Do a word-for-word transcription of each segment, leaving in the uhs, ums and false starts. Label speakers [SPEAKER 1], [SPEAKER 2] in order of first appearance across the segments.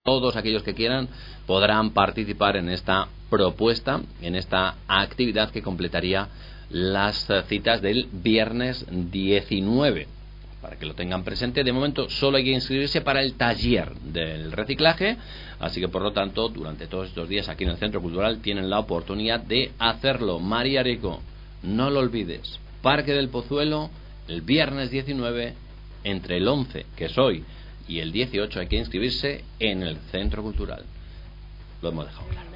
[SPEAKER 1] Todos aquellos que quieran podrán participar en esta propuesta, en esta actividad que completaría las citas del viernes diecinueve. Para que lo tengan presente, de momento solo hay que inscribirse para el taller del reciclaje, así que por lo tanto durante todos estos días aquí en el Centro Cultural tienen la oportunidad de hacerlo. María Rico, no lo olvides, Parque del Pozuelo, el viernes diecinueve, entre el once, que es hoy, y el dieciocho hay que inscribirse en el Centro Cultural. Lo hemos dejado claro.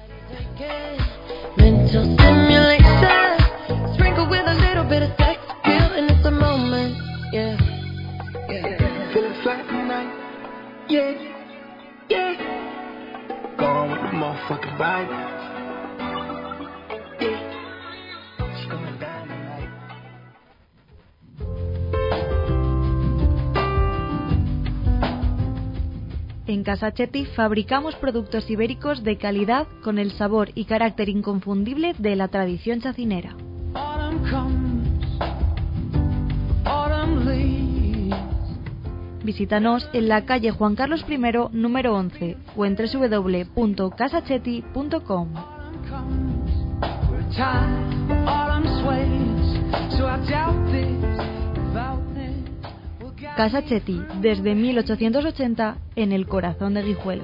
[SPEAKER 2] En Casa Chetti fabricamos productos ibéricos de calidad con el sabor y carácter inconfundible de la tradición chacinera. Visítanos en la calle Juan Carlos primero, número once, o en doble u doble u doble u punto casa chetti punto com. Casa Chetti, desde mil ochocientos ochenta, en el corazón de Guijuelo.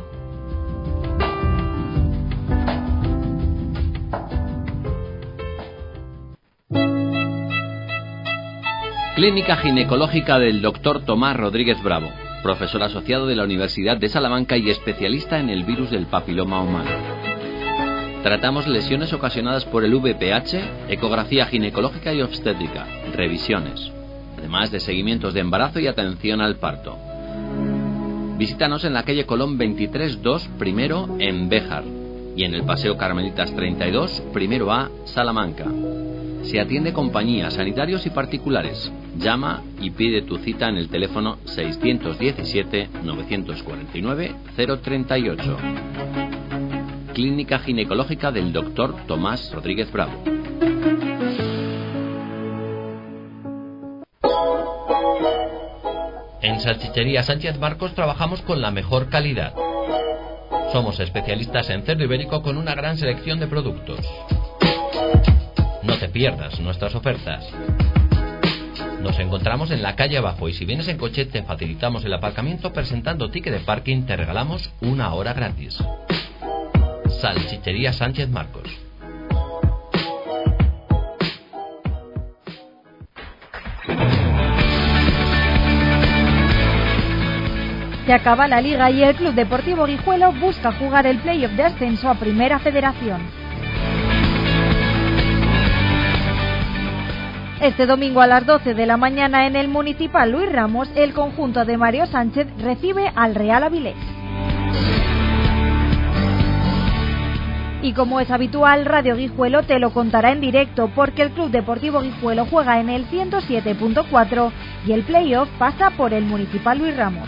[SPEAKER 1] Clínica Ginecológica del doctor Tomás Rodríguez Bravo, profesor asociado de la Universidad de Salamanca y especialista en el virus del papiloma humano. Tratamos lesiones ocasionadas por el V P H, ecografía ginecológica y obstétrica, revisiones, además de seguimientos de embarazo y atención al parto. Visítanos en la calle Colón veintitrés dos, primero, en Béjar, y en el Paseo Carmelitas treinta y dos, primero A, Salamanca. Se atiende compañía, sanitarios y particulares. Llama y pide tu cita en el teléfono seiscientos diecisiete, novecientos cuarenta y nueve, cero treinta y ocho. Clínica Ginecológica del doctor Tomás Rodríguez Bravo. En Salchichería Sánchez Marcos trabajamos con la mejor calidad. Somos especialistas en cerdo ibérico con una gran selección de productos. No te pierdas nuestras ofertas. Nos encontramos en la calle abajo y si vienes en coche te facilitamos el aparcamiento presentando ticket de parking, te regalamos una hora gratis. Salchichería Sánchez Marcos.
[SPEAKER 2] Se acaba la liga y el Club Deportivo Guijuelo busca jugar el playoff de ascenso a Primera Federación. Este domingo a las doce de la mañana en el Municipal Luis Ramos, el conjunto de Mario Sánchez recibe al Real Avilés. Y como es habitual, Radio Guijuelo te lo contará en directo porque el Club Deportivo Guijuelo juega en el ciento siete punto cuatro y el playoff pasa por el Municipal Luis Ramos.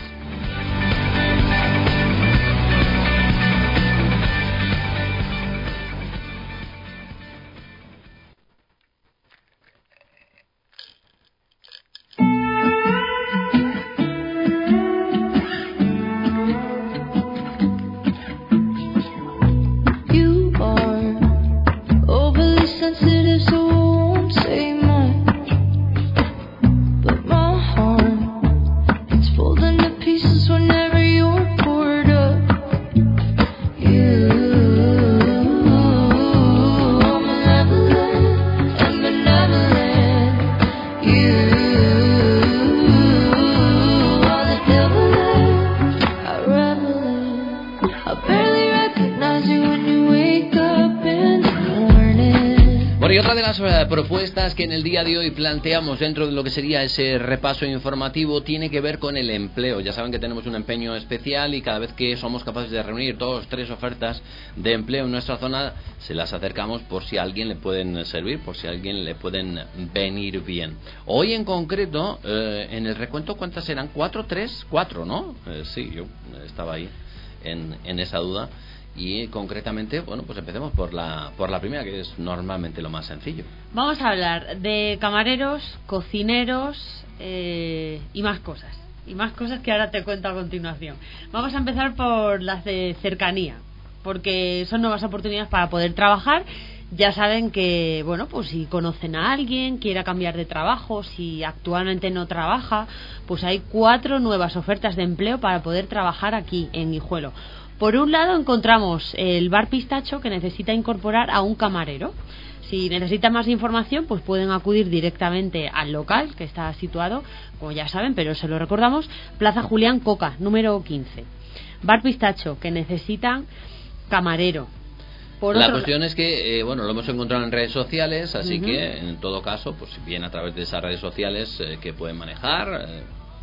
[SPEAKER 1] Propuestas que en el día de hoy planteamos dentro de lo que sería ese repaso informativo tiene que ver con el empleo. Ya saben que tenemos un empeño especial y cada vez que somos capaces de reunir dos, tres ofertas de empleo en nuestra zona, se las acercamos por si a alguien le pueden servir, por si a alguien le pueden venir bien. Hoy en concreto, eh, en el recuento, ¿cuántas eran? ¿Cuatro? ¿Tres? ¿Cuatro? ¿No? Eh, sí, yo estaba ahí en, en esa duda. Y concretamente, bueno, pues empecemos por la por la primera, que es normalmente lo más sencillo.
[SPEAKER 3] Vamos a hablar de camareros, cocineros eh, y más cosas. y más cosas que ahora te cuento a continuación. Vamos a empezar por las de cercanía, porque son nuevas oportunidades para poder trabajar. Ya saben que, bueno, pues si conocen a alguien, quiera cambiar de trabajo, si actualmente no trabaja, pues hay cuatro nuevas ofertas de empleo para poder trabajar aquí en Guijuelo. Por un lado encontramos el Bar Pistacho, que necesita incorporar a un camarero. Si necesitan más información, pues pueden acudir directamente al local, que está situado, como ya saben, pero se lo recordamos, Plaza Julián Coca, número quince. Bar Pistacho, que necesitan camarero. Por
[SPEAKER 1] la
[SPEAKER 3] otro...
[SPEAKER 1] cuestión es que, eh, bueno, lo hemos encontrado en redes sociales, así uh-huh. que en todo caso, pues bien a través de esas redes sociales eh, que pueden manejar eh,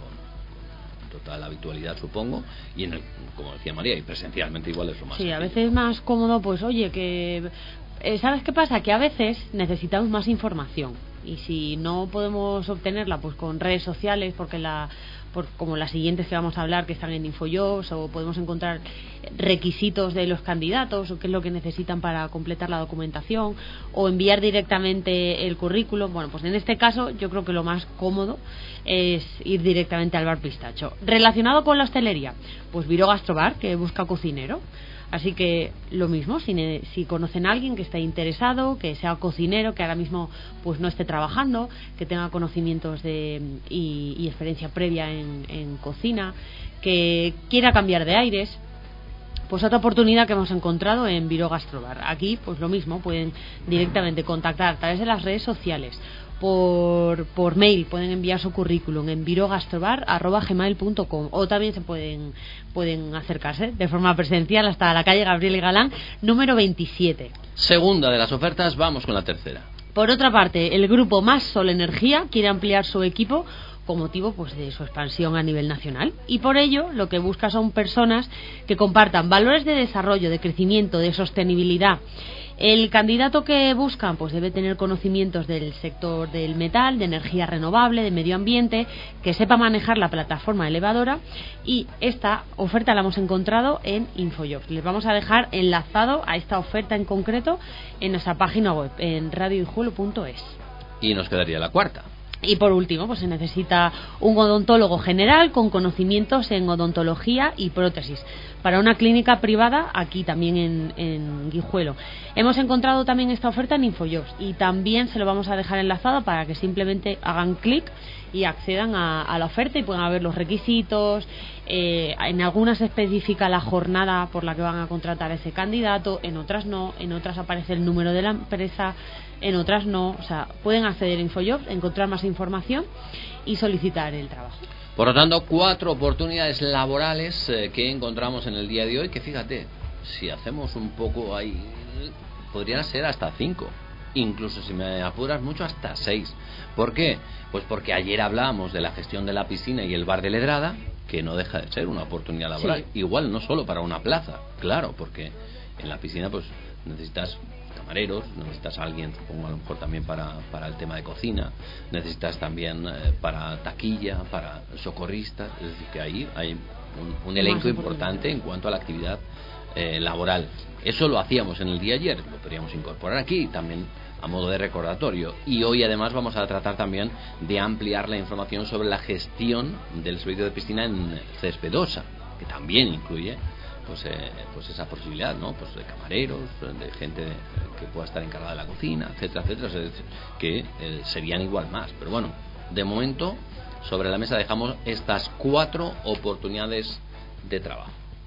[SPEAKER 1] con, con total habitualidad, supongo, y en el, como decía María, y presencialmente igual es lo más.
[SPEAKER 3] Sí,
[SPEAKER 1] sencillo.
[SPEAKER 3] A veces es más cómodo, pues oye, que eh, ¿sabes qué pasa? Que a veces necesitamos más información y si no podemos obtenerla, pues con redes sociales, porque la por, como las siguientes que vamos a hablar, que están en InfoJobs, o podemos encontrar requisitos de los candidatos o qué es lo que necesitan para completar la documentación, o enviar directamente el currículum. Bueno, pues en este caso yo creo que lo más cómodo es ir directamente al Bar Pistacho. Relacionado con la hostelería, pues Viro Gastrobar, que busca cocinero. Así que lo mismo, si, ne- si conocen a alguien que esté interesado, que sea cocinero, que ahora mismo pues no esté trabajando, que tenga conocimientos de y, y experiencia previa en, en cocina, que quiera cambiar de aires, pues otra oportunidad que hemos encontrado en Viro Gastrobar. Aquí pues lo mismo, pueden directamente contactar a través de las redes sociales. Por, por mail pueden enviar su currículum en virogastrobar arroba gmail punto com, o también se pueden pueden acercarse de forma presencial hasta la calle Gabriel y Galán número veintisiete.
[SPEAKER 1] Segunda de las ofertas, vamos con la tercera.
[SPEAKER 3] Por otra parte, el grupo Más Sol Energía quiere ampliar su equipo con motivo pues de su expansión a nivel nacional, y por ello lo que busca son personas que compartan valores de desarrollo, de crecimiento, de sostenibilidad. El candidato que buscan pues debe tener conocimientos del sector del metal, de energía renovable, de medio ambiente, que sepa manejar la plataforma elevadora, y esta oferta la hemos encontrado en InfoJobs. Les vamos a dejar enlazado a esta oferta en concreto en nuestra página web, en radio guijuelo punto es.
[SPEAKER 1] Y nos quedaría la cuarta.
[SPEAKER 3] Y por último, pues se necesita un odontólogo general con conocimientos en odontología y prótesis para una clínica privada aquí también en, en Guijuelo. Hemos encontrado también esta oferta en InfoJobs y también se lo vamos a dejar enlazado para que simplemente hagan clic y accedan a, a la oferta y puedan ver los requisitos. Eh, en algunas se especifica la jornada por la que van a contratar a ese candidato, en otras no, en otras aparece el número de la empresa, en otras no. O sea, pueden acceder a InfoJobs, encontrar más información y solicitar el trabajo.
[SPEAKER 1] Por lo tanto, cuatro oportunidades laborales eh, que encontramos en el día de hoy, que fíjate, si hacemos un poco ahí, podrían ser hasta cinco, incluso si me apuras mucho hasta seis. ¿Por qué? Pues porque ayer hablábamos de la gestión de la piscina y el bar de Ledrada, que no deja de ser una oportunidad laboral. Sí. Igual no solo para una plaza, claro, porque en la piscina pues necesitas camareros, necesitas a alguien, supongo, a lo mejor también para, para el tema de cocina, necesitas también eh, para taquilla, para socorristas, es decir, que ahí hay un, un elenco importante en cuanto a la actividad eh, laboral. Eso lo hacíamos en el día de ayer, lo podríamos incorporar aquí también a modo de recordatorio, y hoy además vamos a tratar también de ampliar la información sobre la gestión del servicio de piscina en Cespedosa, que también incluye pues eh, pues esa posibilidad, ¿no? Pues de camareros, de gente que pueda estar encargada de la cocina, etcétera, etcétera, que eh, serían igual más. Pero bueno, de momento sobre la mesa dejamos estas cuatro oportunidades de trabajo.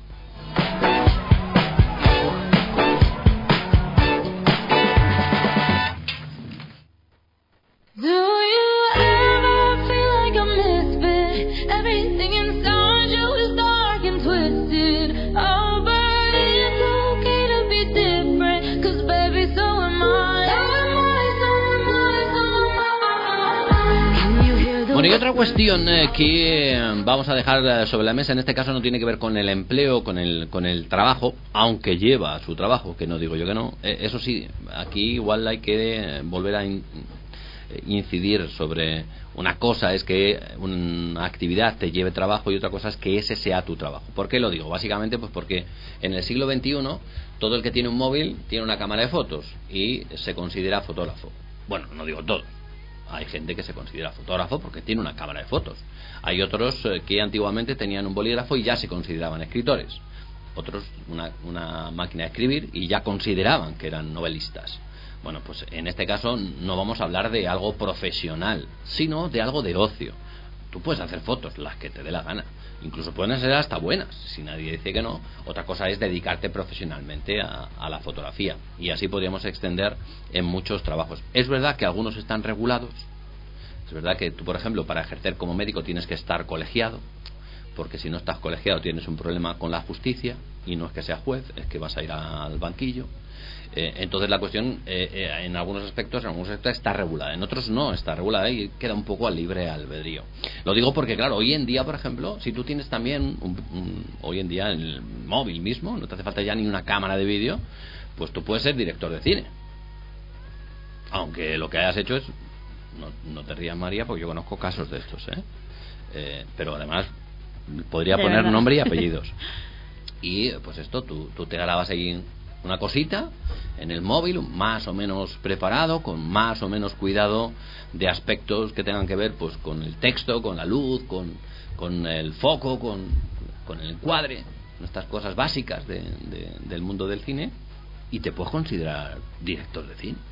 [SPEAKER 4] Do you ever feel like a misfit? Everything inside you is dark and twisted. Oh, but it's okay to be different, 'cause baby, so am I. So am I, so am I, so am I. Can you hear the...
[SPEAKER 1] Bueno, y otra cuestión eh, que vamos a dejar sobre la mesa, en este caso no tiene que ver con el empleo, con el con el trabajo, aunque lleva su trabajo, que no digo yo que no. Eh, eso sí, aquí igual hay que volver a... In, incidir sobre una cosa es que una actividad te lleve trabajo y otra cosa es que ese sea tu trabajo. ¿Por qué lo digo? Básicamente pues porque en el siglo veintiuno todo el que tiene un móvil tiene una cámara de fotos y se considera fotógrafo. Bueno, no digo todo, hay gente que se considera fotógrafo porque tiene una cámara de fotos. Hay otros eh, que antiguamente tenían un bolígrafo y ya se consideraban escritores. Otros una, una máquina de escribir y ya consideraban que eran novelistas. Bueno, pues en este caso no vamos a hablar de algo profesional, sino de algo de ocio. Tú puedes hacer fotos, las que te dé la gana. Incluso pueden ser hasta buenas, si nadie dice que no. Otra cosa es dedicarte profesionalmente a, a la fotografía. Y así podríamos extender en muchos trabajos. Es verdad que algunos están regulados. Es verdad que tú, por ejemplo, para ejercer como médico tienes que estar colegiado. Porque si no estás colegiado tienes un problema con la justicia. Y no es que seas juez, es que vas a ir al banquillo. Eh, entonces la cuestión eh, eh, en algunos aspectos en algunos aspectos está regulada, en otros no está regulada y queda un poco al libre albedrío. Lo digo porque claro, hoy en día, por ejemplo, si tú tienes también un, un, hoy en día el móvil mismo, no te hace falta ya ni una cámara de vídeo, pues tú puedes ser director de cine, aunque lo que hayas hecho es no, no te rías, María, porque yo conozco casos de estos, ¿eh? Eh, pero además podría
[SPEAKER 3] de
[SPEAKER 1] poner
[SPEAKER 3] verdad.
[SPEAKER 1] nombre y apellidos. Y pues esto, tú, tú te grabas ahí una cosita en el móvil, más o menos preparado, con más o menos cuidado de aspectos que tengan que ver pues con el texto, con la luz, con, con el foco, con, con el encuadre, estas cosas básicas de, de, del mundo del cine, y te puedes considerar director de cine.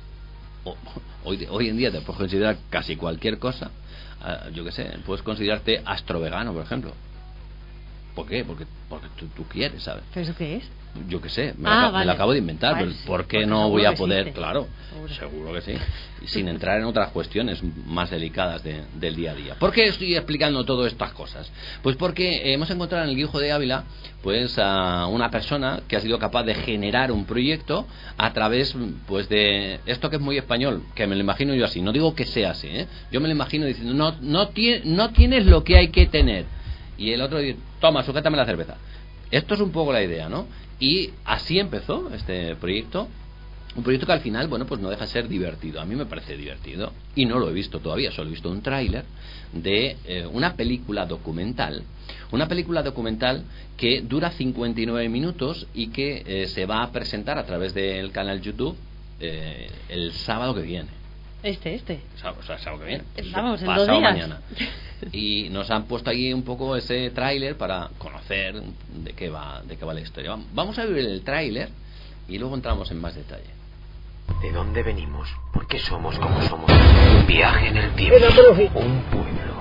[SPEAKER 1] O, hoy, hoy en día te puedes considerar casi cualquier cosa. Uh, yo qué sé, puedes considerarte astrovegano, por ejemplo. ¿Por qué? Porque, porque tú, tú quieres, ¿sabes?
[SPEAKER 3] ¿Pero eso qué es?
[SPEAKER 1] Yo qué sé, me,
[SPEAKER 3] Ah,
[SPEAKER 1] lo,
[SPEAKER 3] vale.
[SPEAKER 1] me lo acabo de inventar,
[SPEAKER 3] Vale,
[SPEAKER 1] pero
[SPEAKER 3] sí,
[SPEAKER 1] ¿por qué
[SPEAKER 3] porque
[SPEAKER 1] no voy
[SPEAKER 3] seguro
[SPEAKER 1] a
[SPEAKER 3] que
[SPEAKER 1] poder?
[SPEAKER 3] existe.
[SPEAKER 1] Claro,
[SPEAKER 3] Seguro.
[SPEAKER 1] seguro que sí, sin entrar en otras cuestiones más delicadas de, del día a día. ¿Por qué estoy explicando todas estas cosas? Pues porque hemos encontrado en el Guijo de Ávila pues a una persona que ha sido capaz de generar un proyecto a través pues de esto que es muy español, que me lo imagino yo así, no digo que sea así, ¿eh? Yo me lo imagino diciendo, no, no, tie, no tienes lo que hay que tener, y el otro dice, toma, sujétame la cerveza. Esto es un poco la idea, ¿no? Y así empezó este proyecto. Un proyecto que al final, bueno, pues no deja de ser divertido. A mí me parece divertido. Y no lo he visto todavía, solo he visto un tráiler de eh, una película documental. Una película documental que dura cincuenta y nueve minutos y que eh, se va a presentar a través del canal YouTube eh, el sábado que viene.
[SPEAKER 3] Este, este.
[SPEAKER 1] O sea, sábado que viene.
[SPEAKER 3] Vamos, en
[SPEAKER 1] pasado
[SPEAKER 3] dos días.
[SPEAKER 1] mañana. Y nos han puesto ahí un poco ese tráiler para conocer de qué va de qué va la historia. Vamos a ver el tráiler y luego entramos en más detalle.
[SPEAKER 5] ¿De dónde venimos? ¿Por qué somos como somos? Un viaje en el tiempo. Un pueblo.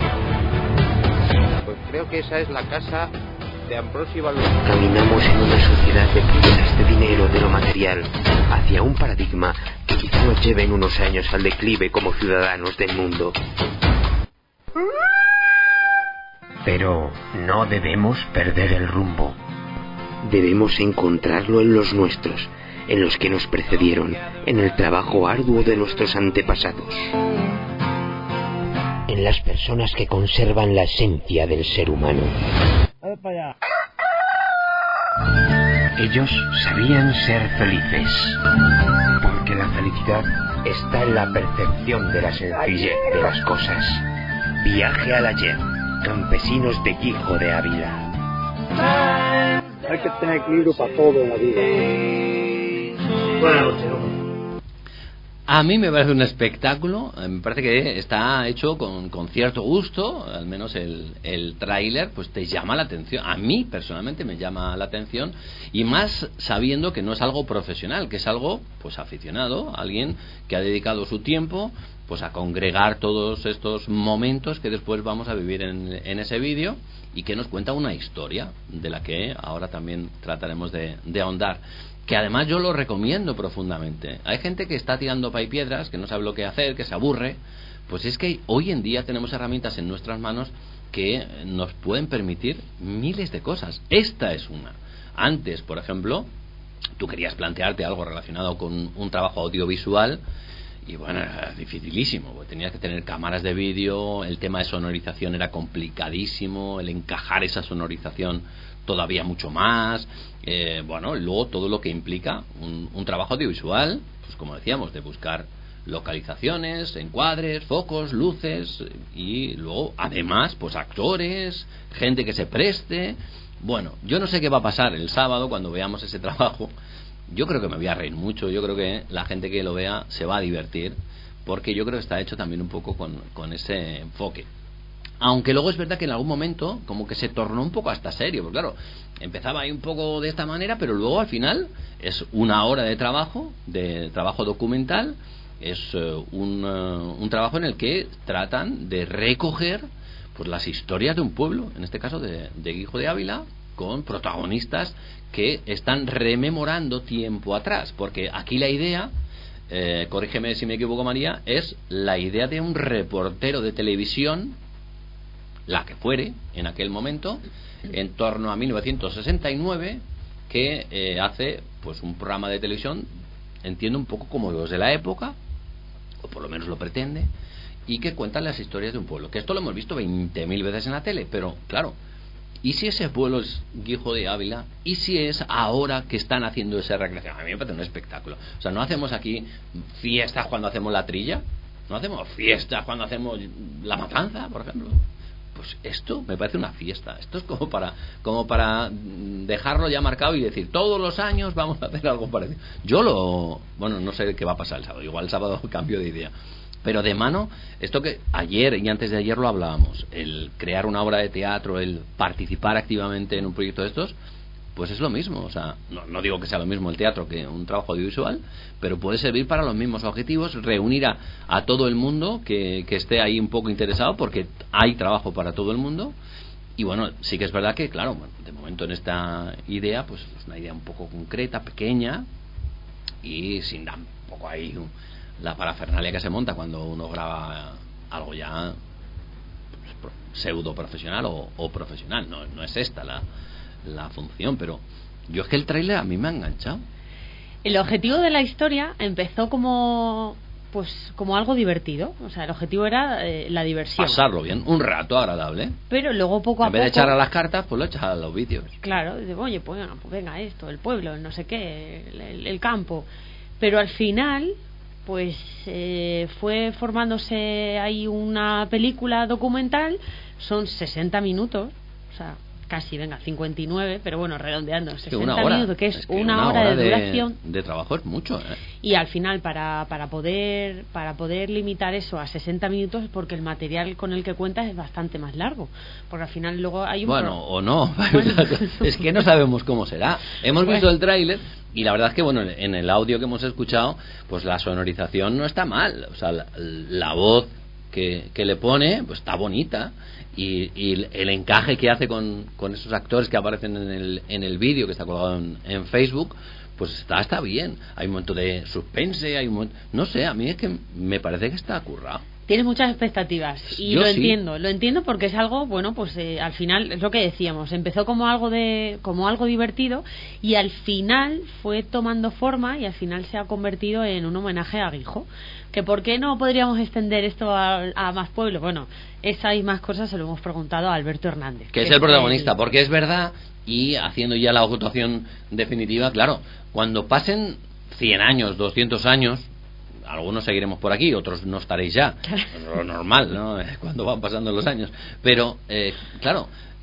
[SPEAKER 6] Pues creo que esa es la casa de Ambrosio Balón.
[SPEAKER 5] Caminamos en una sociedad de prioridades de dinero, de lo material, hacia un paradigma que quizá nos lleve en unos años al declive como ciudadanos del mundo. Pero no debemos perder el rumbo. Debemos encontrarlo en los nuestros, en los que nos precedieron, en el trabajo arduo de nuestros antepasados, en las personas que conservan la esencia del ser humano. Ellos sabían ser felices, porque la felicidad está en la percepción de la sencillez de las cosas. Viaje al ayer, campesinos de Guijo de Ávila.
[SPEAKER 7] Hay que tener equilibrio para todo en la vida. Buenas noches.
[SPEAKER 1] A mí me parece un espectáculo, me parece que está hecho con, con cierto gusto, al menos el, el tráiler pues te llama la atención, a mí personalmente me llama la atención, y más sabiendo que no es algo profesional, que es algo pues aficionado, alguien que ha dedicado su tiempo pues a congregar todos estos momentos que después vamos a vivir en, en ese vídeo, y que nos cuenta una historia de la que ahora también trataremos de, de ahondar, que además yo lo recomiendo profundamente. Hay gente que está tirando pa' y piedras, que no sabe lo que hacer, que se aburre. Pues es que hoy en día tenemos herramientas en nuestras manos que nos pueden permitir miles de cosas. Esta es una. Antes, por ejemplo, tú querías plantearte algo relacionado con un trabajo audiovisual y bueno, era dificilísimo, porque tenías que tener cámaras de vídeo, el tema de sonorización era complicadísimo, el encajar esa sonorización todavía mucho más, eh, bueno, luego todo lo que implica un, un trabajo audiovisual, pues como decíamos, de buscar localizaciones, encuadres, focos, luces, y luego además pues actores, gente que se preste. Bueno, yo no sé qué va a pasar el sábado cuando veamos ese trabajo. Yo creo que me voy a reír mucho, yo creo que la gente que lo vea se va a divertir, porque yo creo que está hecho también un poco con, con ese enfoque. Aunque luego es verdad que en algún momento como que se tornó un poco hasta serio, porque claro, empezaba ahí un poco de esta manera, pero luego al final es una hora de trabajo, de trabajo documental, es uh, un, uh, un trabajo en el que tratan de recoger pues las historias de un pueblo, en este caso de, de Guijo de Ávila, con protagonistas que están rememorando tiempo atrás, porque aquí la idea, eh, corrígeme si me equivoco María, es la idea de un reportero de televisión, la que fuere en aquel momento, en torno a mil novecientos sesenta y nueve, que eh, hace pues un programa de televisión, entiendo un poco como los de la época, o por lo menos lo pretende, y que cuentan las historias de un pueblo, que esto lo hemos visto veinte mil veces en la tele, pero claro, ¿y si ese pueblo es Guijo de Ávila? ¿Y si es ahora que están haciendo esa recreación? A mí me parece un espectáculo. O sea, no hacemos aquí fiestas cuando hacemos la trilla, no hacemos fiestas cuando hacemos la matanza, por ejemplo. Pues esto me parece una fiesta. Esto es como para como para dejarlo ya marcado y decir, todos los años vamos a hacer algo parecido. Yo lo... Bueno, no sé qué va a pasar el sábado. Igual el sábado cambio de idea. Pero de mano, esto que ayer y antes de ayer lo hablábamos, el crear una obra de teatro, el participar activamente en un proyecto de estos, pues es lo mismo. O sea, no, no digo que sea lo mismo el teatro que un trabajo audiovisual, pero puede servir para los mismos objetivos, reunir a, a todo el mundo que, que esté ahí un poco interesado, porque hay trabajo para todo el mundo. Y bueno, sí que es verdad que, claro, bueno, de momento en esta idea, pues es una idea un poco concreta, pequeña, y sin dar un poco ahí la parafernalia que se monta cuando uno graba algo ya pues, pseudo profesional o, o profesional. No, no es esta la la función, pero yo es que el tráiler a mí me ha enganchado.
[SPEAKER 3] El objetivo de la historia empezó como pues como algo divertido, o sea, el objetivo era eh, la diversión,
[SPEAKER 1] pasarlo bien, un rato agradable,
[SPEAKER 3] pero luego poco a poco,
[SPEAKER 1] en vez de echar a las cartas, pues lo echas a los vídeos.
[SPEAKER 3] Claro, dice, oye, pues venga, pues venga esto, el pueblo, el no sé qué, el, el, el campo, pero al final pues eh, fue formándose ahí una película documental, son sesenta minutos, o sea, casi, venga, cincuenta y nueve, pero bueno, redondeando, sesenta minutos, que es, es que una, una hora, hora de, de duración.
[SPEAKER 1] De trabajo es mucho, ¿eh?
[SPEAKER 3] Y al final, para, para poder para poder limitar eso a sesenta minutos, es porque el material con el que cuentas es bastante más largo. Porque al final luego hay un...
[SPEAKER 1] Bueno, pro... o no.
[SPEAKER 3] Bueno.
[SPEAKER 1] Es que no sabemos cómo será. Hemos
[SPEAKER 3] Bueno.
[SPEAKER 1] visto el tráiler y la verdad es que, bueno, en el audio que hemos escuchado, pues la sonorización no está mal. O sea, la, la voz que, que le pone, pues está bonita. Y, y el encaje que hace con, con esos actores que aparecen en el, en el vídeo que está colgado en, en Facebook, pues está, está bien. Hay un momento de suspense, hay un momento, no sé, a mí es que me parece que está currado.
[SPEAKER 3] Tienes muchas expectativas y
[SPEAKER 1] Yo
[SPEAKER 3] lo
[SPEAKER 1] sí.
[SPEAKER 3] entiendo, lo entiendo porque es algo, bueno, pues eh, al final es lo que decíamos, empezó como algo de como algo divertido y al final fue tomando forma y al final se ha convertido en un homenaje a Guijo. Que por qué no podríamos extender esto a, a más pueblos. Bueno, esas y más cosas se lo hemos preguntado a Alberto Hernández,
[SPEAKER 1] que, que es el protagonista, el... porque es verdad, y haciendo ya la votación definitiva, claro, cuando pasen cien años, doscientos años, algunos seguiremos por aquí, otros no estaréis ya, lo normal, ¿no? Cuando van pasando los años, pero eh, claro,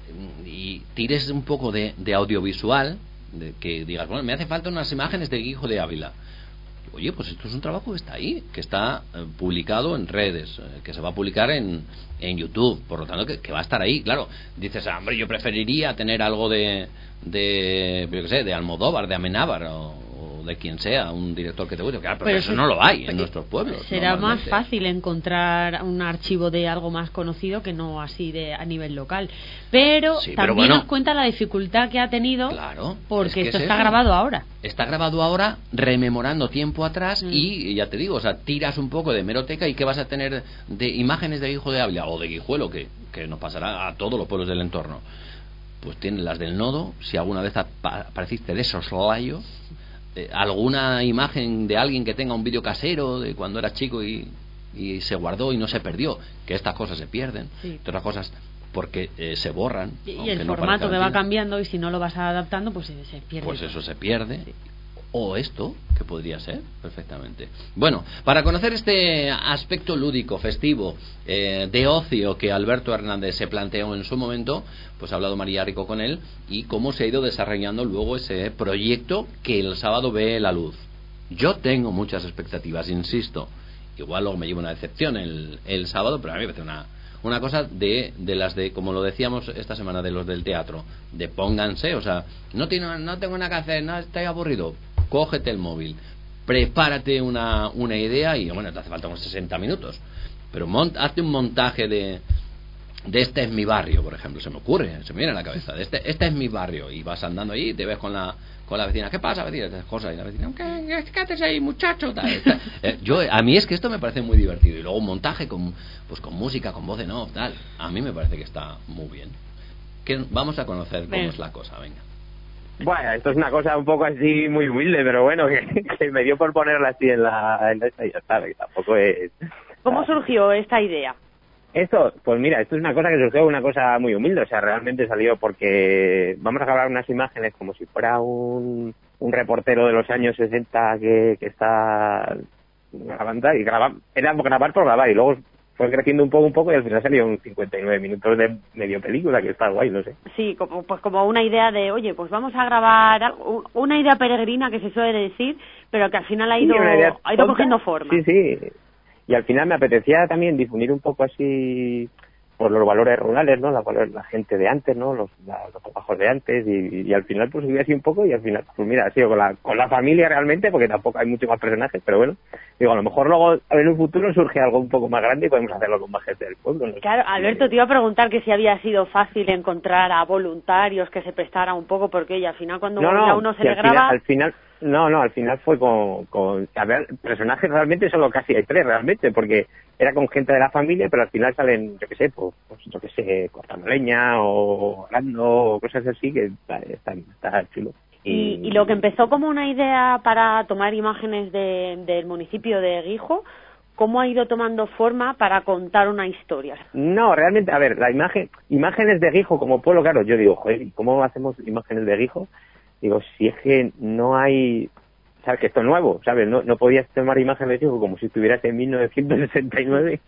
[SPEAKER 1] y tires un poco de, de audiovisual, de que digas, bueno, me hace falta unas imágenes de Guijo de Ávila. Oye, pues esto es un trabajo que está ahí, que está eh, publicado en redes, eh, que se va a publicar en, en YouTube, por lo tanto que, que va a estar ahí. Claro, dices, ah, hombre, yo preferiría tener algo de, de yo qué sé, de Almodóvar, de Amenábar o, o de quien sea, un director que te guste. Claro, pero, pero eso no lo hay en nuestros pueblos.
[SPEAKER 3] Será más fácil encontrar un archivo de algo más conocido que no así de a nivel local. Pero
[SPEAKER 1] sí,
[SPEAKER 3] también
[SPEAKER 1] pero bueno,
[SPEAKER 3] nos cuenta la dificultad que ha tenido,
[SPEAKER 1] claro,
[SPEAKER 3] porque
[SPEAKER 1] es que
[SPEAKER 3] esto
[SPEAKER 1] es
[SPEAKER 3] está
[SPEAKER 1] eso.
[SPEAKER 3] grabado ahora.
[SPEAKER 1] Está grabado ahora, rememorando tiempo atrás, mm. y ya te digo, o sea, tiras un poco de hemeroteca y ¿qué vas a tener de imágenes de Guijo de Ávila o de Guijuelo, que, que nos pasará a todos los pueblos del entorno? Pues tienes las del Nodo, si alguna vez apareciste de soslayo, eh, alguna imagen de alguien que tenga un vídeo casero de cuando era chico y, y se guardó y no se perdió, que estas cosas se pierden,
[SPEAKER 3] sí.
[SPEAKER 1] Otras cosas porque eh, se borran.
[SPEAKER 3] Y, y el no formato que va cambiando, y si no lo vas adaptando, pues se, se pierde.
[SPEAKER 1] Pues eso se pierde. Sí. O esto, que podría ser perfectamente. Bueno, para conocer este aspecto lúdico, festivo, eh, de ocio que Alberto Hernández se planteó en su momento, pues ha hablado María Rico con él y cómo se ha ido desarrollando luego ese proyecto que el sábado ve la luz. Yo tengo muchas expectativas, insisto, igual luego me llevo una decepción el, el sábado, pero a mí me parece una una cosa de, de las de, como lo decíamos esta semana, de los del teatro, de pónganse, o sea, no, tiene, no tengo nada que hacer, no estoy aburrido, cógete el móvil, prepárate una, una idea y bueno, te hace falta unos sesenta minutos, pero mont, hazte un montaje de de este es mi barrio, por ejemplo, se me ocurre, se me viene a la cabeza, de este este es mi barrio, y vas andando ahí y te ves con la con la vecina, ¿qué pasa, vecina? Estas cosas, y la vecina, ¿qué, qué haces ahí, muchacho? Tal, tal. Eh, yo, a mí es que esto me parece muy divertido, y luego un montaje con, pues con música, con voz en off, tal, a mí me parece que está muy bien. Que vamos a conocer cómo
[SPEAKER 3] Ven.
[SPEAKER 1] es la cosa, venga.
[SPEAKER 8] Bueno, esto es una cosa un poco así muy humilde, pero bueno, que, que me dio por ponerla así en la, en esta y ya está, que tampoco es...
[SPEAKER 3] ¿Cómo surgió esta idea?
[SPEAKER 8] Esto, pues mira, esto es una cosa que surgió, una cosa muy humilde, o sea, realmente salió porque vamos a grabar unas imágenes como si fuera un, un reportero de los años sesenta que, que está grabando y grabar, era grabar por grabar y luego fue creciendo un poco un poco y al final salió un cincuenta y nueve minutos de medio película, que está guay, no sé.
[SPEAKER 3] Sí, como, pues como una idea de, oye, pues vamos a grabar algo- una idea peregrina que se suele decir, pero que al final ha
[SPEAKER 8] Sí,
[SPEAKER 3] ido,
[SPEAKER 8] una idea
[SPEAKER 3] ha ido
[SPEAKER 8] tonta.
[SPEAKER 3] cogiendo forma.
[SPEAKER 8] Sí, sí. Y al final me apetecía también difundir un poco así por los valores rurales, ¿no? La, valor- la gente de antes, ¿no? Los, la- los trabajos de antes y, y al final pues subí así un poco y al final, pues mira, ha sido con la, con la familia realmente, porque tampoco hay muchos más personajes, pero bueno, digo, a lo mejor luego en un futuro surge algo un poco más grande y podemos hacerlo con más gente del pueblo, ¿no?
[SPEAKER 3] Claro, Alberto, te iba a preguntar que si había sido fácil encontrar a voluntarios que se prestaran un poco, porque oye, al final cuando
[SPEAKER 8] No,
[SPEAKER 3] a
[SPEAKER 8] no,
[SPEAKER 3] uno se
[SPEAKER 8] si
[SPEAKER 3] le
[SPEAKER 8] al final,
[SPEAKER 3] graba...
[SPEAKER 8] al final, no, no, al final fue con, con, a ver, personajes realmente solo casi hay tres realmente, porque era con gente de la familia, pero al final salen, yo qué sé, pues, pues yo qué sé, cortando leña o hablando o cosas así, que está, está, está chulo.
[SPEAKER 3] Y, y lo que empezó como una idea para tomar imágenes de, del municipio de Guijo, ¿cómo ha ido tomando forma para contar una historia?
[SPEAKER 8] No, realmente, a ver, la imagen, imágenes de Guijo como pueblo, claro, yo digo, joder, ¿y cómo hacemos imágenes de Guijo? Digo, si es que no hay, sabes que esto es nuevo, ¿sabes? No, no podías tomar imágenes de Guijo como si estuvieras en mil novecientos sesenta y nueve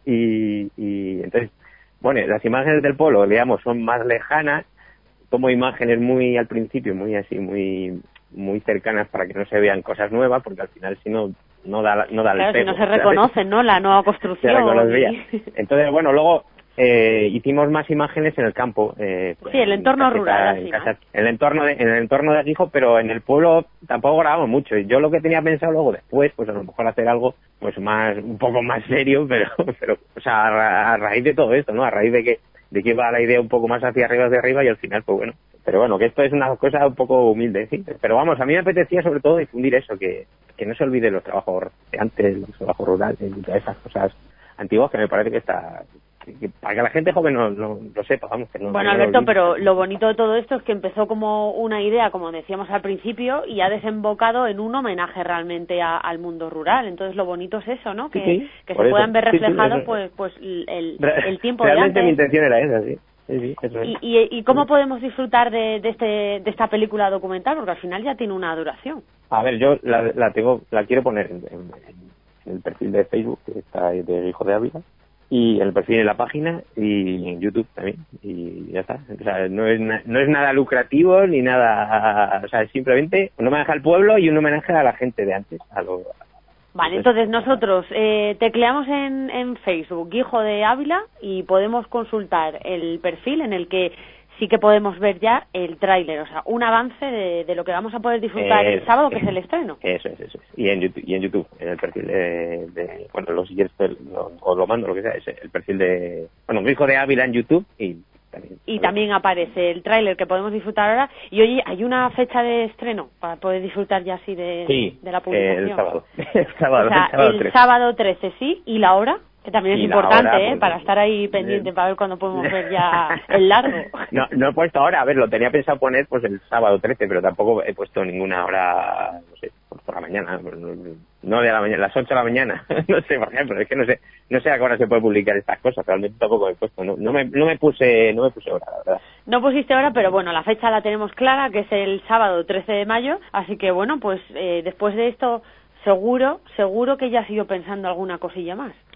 [SPEAKER 8] y, y entonces, bueno, las imágenes del pueblo, digamos, son más lejanas, tomo imágenes muy al principio, muy así, muy muy cercanas para que no se vean cosas nuevas, porque al final si no, no da, no da el
[SPEAKER 3] Claro, si
[SPEAKER 8] pego,
[SPEAKER 3] no se
[SPEAKER 8] ¿sabes?
[SPEAKER 3] reconocen, ¿no? La nueva
[SPEAKER 8] Se
[SPEAKER 3] construcción.
[SPEAKER 8] reconocería.
[SPEAKER 3] y-
[SPEAKER 8] Entonces, bueno, luego eh, hicimos más imágenes en el campo. Eh, pues,
[SPEAKER 3] Sí, el
[SPEAKER 8] en
[SPEAKER 3] entorno
[SPEAKER 8] caseta,
[SPEAKER 3] rural,
[SPEAKER 8] en
[SPEAKER 3] así,
[SPEAKER 8] casas- en el entorno de, en el entorno de Guijo, pero en el pueblo tampoco grabamos mucho. Y yo lo que tenía pensado luego después, pues a lo mejor hacer algo pues más, un poco más serio, pero, pero o sea, a, ra- a raíz de todo esto, ¿no? A raíz de que de que va la idea un poco más hacia arriba, hacia arriba y al final, pues bueno. Pero bueno, que esto es una cosa un poco humilde, ¿sí? Pero vamos, a mí me apetecía sobre todo difundir eso, que, que no se olvide los trabajos de antes, los trabajos rurales y todas esas cosas antiguas que me parece que está... que- que para que la gente joven no lo no, lo sepa, vamos. Que no,
[SPEAKER 3] Bueno,
[SPEAKER 8] que no lo
[SPEAKER 3] Alberto,
[SPEAKER 8] olvide.
[SPEAKER 3] pero lo bonito de todo esto es que empezó como una idea, como decíamos al principio, y ha desembocado en un homenaje realmente a- al mundo rural. Entonces lo bonito es eso, ¿no? Que,
[SPEAKER 8] Sí, sí,
[SPEAKER 3] que se
[SPEAKER 8] por eso.
[SPEAKER 3] puedan ver
[SPEAKER 8] Sí, sí,
[SPEAKER 3] reflejados
[SPEAKER 8] eso-
[SPEAKER 3] pues pues el,
[SPEAKER 8] Re-
[SPEAKER 3] el tiempo de
[SPEAKER 8] Realmente mi
[SPEAKER 3] antes.
[SPEAKER 8] intención era esa, sí. Sí, sí, eso es.
[SPEAKER 3] Y, y, ¿Y cómo podemos disfrutar de, de, este, de esta película documental? Porque al final ya tiene una duración.
[SPEAKER 8] A ver, yo la, la tengo, la quiero poner en, en- en el perfil de Facebook, que está ahí de Hijo de Ávila, y en el perfil de la página, y en YouTube también, y ya está. O sea, no es, na- no es nada lucrativo, ni nada, o sea, es simplemente un homenaje al pueblo y un homenaje a la gente de antes, a lo...
[SPEAKER 3] Vale, entonces nosotros eh, tecleamos en, en Facebook Hijo de Ávila y podemos consultar el perfil en el que sí que podemos ver ya el tráiler, o sea, un avance de, de lo que vamos a poder disfrutar
[SPEAKER 8] Eh,
[SPEAKER 3] el sábado, que es el estreno.
[SPEAKER 8] Eso es, eso es. Y en YouTube, y en, YouTube, en el perfil de, de bueno, lo siguiente, lo, o lo mando, lo que sea, es el perfil de, bueno, Hijo de Ávila en YouTube y también.
[SPEAKER 3] Y también aparece el tráiler que podemos disfrutar ahora. Y oye, ¿hay una fecha de estreno para poder disfrutar ya así de,
[SPEAKER 8] Sí,
[SPEAKER 3] de la
[SPEAKER 8] eh,
[SPEAKER 3] publicación?
[SPEAKER 8] el sábado. El sábado,
[SPEAKER 3] O sea,
[SPEAKER 8] el sábado
[SPEAKER 3] el
[SPEAKER 8] trece.
[SPEAKER 3] sábado trece, sí, y la hora, que también es
[SPEAKER 8] Y la
[SPEAKER 3] importante,
[SPEAKER 8] hora,
[SPEAKER 3] ¿eh?
[SPEAKER 8] pues,
[SPEAKER 3] Para estar ahí pendiente, para ver cuándo podemos ver ya el largo.
[SPEAKER 8] No, no he puesto ahora, a ver, lo tenía pensado poner pues el sábado trece, pero tampoco he puesto ninguna hora, no sé, por, por la mañana, no, no de la mañana, las ocho de la mañana, no sé, por ejemplo, es que no sé, no sé a qué hora se puede publicar estas cosas, realmente tampoco he puesto, no, no me, no me puse, no me puse hora, la verdad.
[SPEAKER 3] No pusiste hora, pero bueno, la fecha la tenemos clara, que es el sábado trece de mayo, así que bueno, pues eh, después de esto, seguro, seguro que ya has ido pensando alguna cosilla más.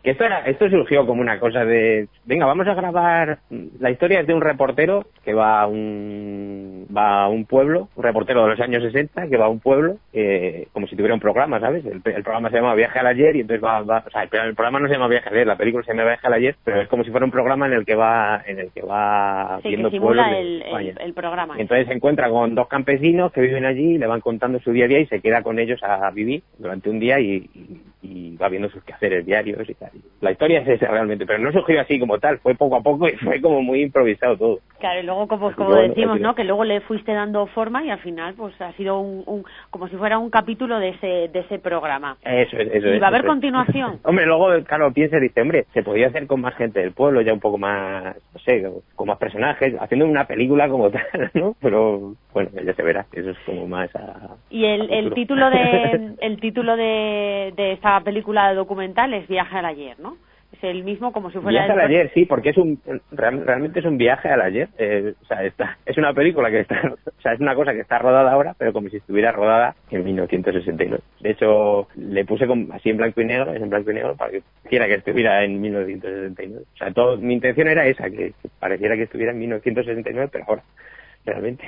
[SPEAKER 8] Que esto era, esto surgió como una cosa de, venga, vamos a grabar, la historia es de un reportero que va a un, va a un pueblo, un reportero de los años sesenta que va a un pueblo, eh, como si tuviera un programa, ¿sabes? El, el programa se llama Viaje al Ayer y entonces va, va, o sea, el, el programa no se llama Viaje al Ayer, la película se llama Viaje al Ayer, pero es como si fuera un programa en el que va, en el que va
[SPEAKER 3] sí,
[SPEAKER 8] viendo
[SPEAKER 3] que simula
[SPEAKER 8] pueblos
[SPEAKER 3] el,
[SPEAKER 8] de España.
[SPEAKER 3] el, el programa.
[SPEAKER 8] Y entonces se encuentra con dos campesinos que viven allí, le van contando su día a día y se queda con ellos a vivir durante un día y, y, y va viendo sus quehaceres diarios y tal. La historia es esa realmente, pero no surgió así como tal, fue poco a poco y fue como muy improvisado todo.
[SPEAKER 3] Claro, y luego como, como
[SPEAKER 8] bueno,
[SPEAKER 3] decimos, ¿no? Que luego le fuiste dando forma y al final pues ha sido un, un como si fuera un capítulo de ese de ese programa.
[SPEAKER 8] Eso es, eso
[SPEAKER 3] ¿Y
[SPEAKER 8] es.
[SPEAKER 3] va a haber
[SPEAKER 8] eso
[SPEAKER 3] continuación?
[SPEAKER 8] Es. Hombre, luego, claro, piensa y dice, hombre, se podía hacer con más gente del pueblo, ya un poco más, no sé, con más personajes, haciendo una película como tal, ¿no? Pero bueno, ya se verá, eso es como más a...
[SPEAKER 3] Y el,
[SPEAKER 8] a
[SPEAKER 3] el título de el título de, de esta película documental es Viaje al Ayer, ¿no? Es el mismo como si fuera...
[SPEAKER 8] Viaje
[SPEAKER 3] el...
[SPEAKER 8] al Ayer, sí, porque es un real, realmente es un viaje al ayer. Eh, o sea, está, es una película que está... O sea, es una cosa que está rodada ahora, pero como si estuviera rodada en mil novecientos sesenta y nueve. De hecho, le puse con, así en blanco y negro, es en blanco y negro, para que pareciera que estuviera en mil novecientos sesenta y nueve. O sea, todo, mi intención era esa, que, que pareciera que estuviera en mil novecientos sesenta y nueve, pero ahora, realmente...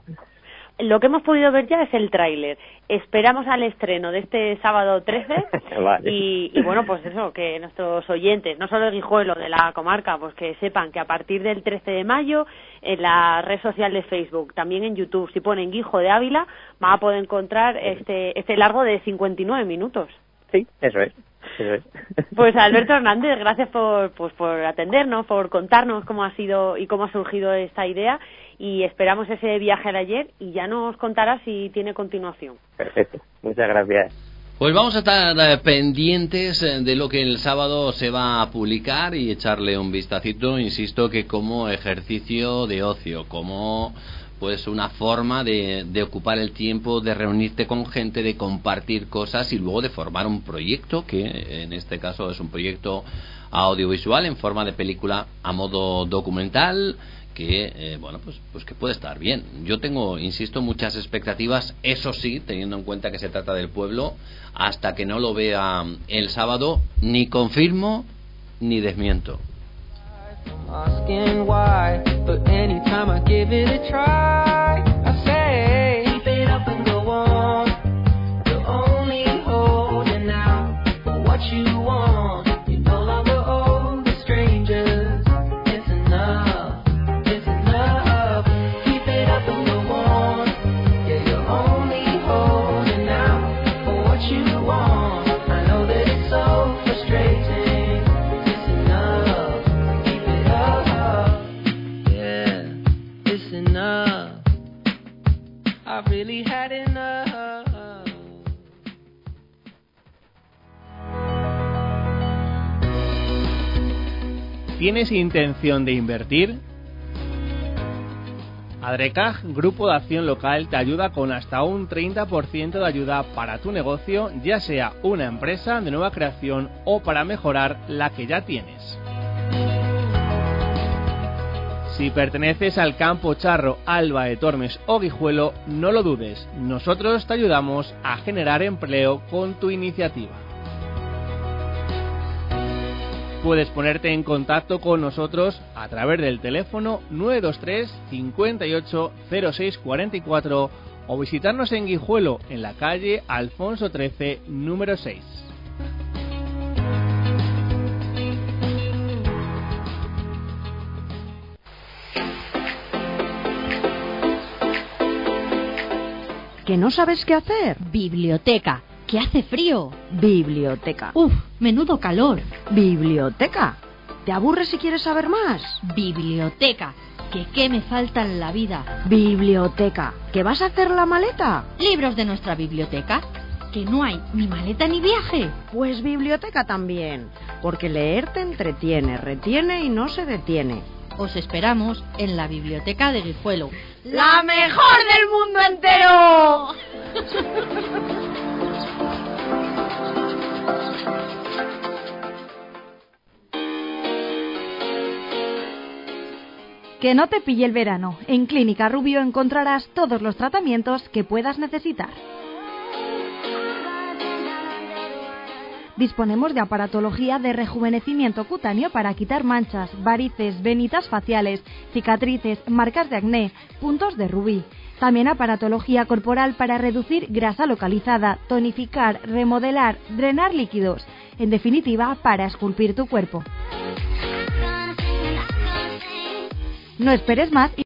[SPEAKER 3] Lo que hemos podido ver ya es el tráiler. Esperamos al estreno de este sábado trece
[SPEAKER 8] vale.
[SPEAKER 3] y, y bueno, pues eso, que nuestros oyentes, no solo de Guijuelo, de la comarca, pues que sepan que a partir del trece de mayo en la red social de Facebook, también en YouTube, si ponen Guijo de Ávila, van a poder encontrar este este largo de cincuenta y nueve minutos.
[SPEAKER 8] Sí, eso es. Eso es.
[SPEAKER 3] Pues Alberto Hernández, gracias por pues por atendernos, por contarnos cómo ha sido y cómo ha surgido esta idea y esperamos ese viaje al ayer y ya nos contará si tiene continuación.
[SPEAKER 8] Perfecto, muchas gracias.
[SPEAKER 1] Pues vamos a estar eh, pendientes de lo que el sábado se va a publicar y echarle un vistacito, insisto que como ejercicio de ocio, como pues una forma de, de ocupar el tiempo, de reunirte con gente, de compartir cosas y luego de formar un proyecto que en este caso es un proyecto audiovisual en forma de película a modo documental que eh, bueno pues pues que puede estar bien. Yo tengo, insisto, muchas expectativas, eso sí, teniendo en cuenta que se trata del pueblo, hasta que no lo vea el sábado ni confirmo ni desmiento.
[SPEAKER 9] Asking why, but anytime I give it a try, I say, keep it up and go on. You're only holding out for what you want. You no longer owe the strangers. It's enough, it's enough. Keep it up and go on. Yeah, you're only holding out for what you want. I know that it's so frustrating. It's enough. Enough. I've really had enough.
[SPEAKER 10] ¿Tienes intención de invertir? Adrecaj, Grupo de Acción Local, te ayuda con hasta un treinta por ciento de ayuda para tu negocio, ya sea una empresa de nueva creación o para mejorar la que ya tienes. Si perteneces al campo charro, Alba de Tormes o Guijuelo, no lo dudes, nosotros te ayudamos a generar empleo con tu iniciativa. Puedes ponerte en contacto con nosotros a través del teléfono nueve dos tres, cincuenta y ocho, cero seis cuarenta y cuatro o visitarnos en Guijuelo, en la calle Alfonso trece, número seis.
[SPEAKER 11] ¿Que no sabes qué hacer?
[SPEAKER 12] Biblioteca. ¿Que hace frío?
[SPEAKER 11] Biblioteca.
[SPEAKER 12] Uf, menudo calor.
[SPEAKER 11] Biblioteca. ¿Te aburres si quieres saber más?
[SPEAKER 12] Biblioteca. ¿Que qué me falta en la vida?
[SPEAKER 11] Biblioteca. ¿Que vas a hacer la maleta?
[SPEAKER 12] Libros de nuestra biblioteca. ¿Que no hay ni maleta ni viaje?
[SPEAKER 11] Pues biblioteca también. Porque leer te entretiene, retiene y no se detiene.
[SPEAKER 12] Os esperamos en la biblioteca de Guijuelo.
[SPEAKER 11] ¡La mejor del mundo entero!
[SPEAKER 2] Que no te pille el verano. En Clínica Rubio encontrarás todos los tratamientos que puedas necesitar. Disponemos de aparatología de rejuvenecimiento cutáneo para quitar manchas, varices, venitas faciales, cicatrices, marcas de acné, puntos de rubí. También aparatología corporal para reducir grasa localizada, tonificar, remodelar, drenar líquidos. En definitiva, para esculpir tu cuerpo. No esperes más y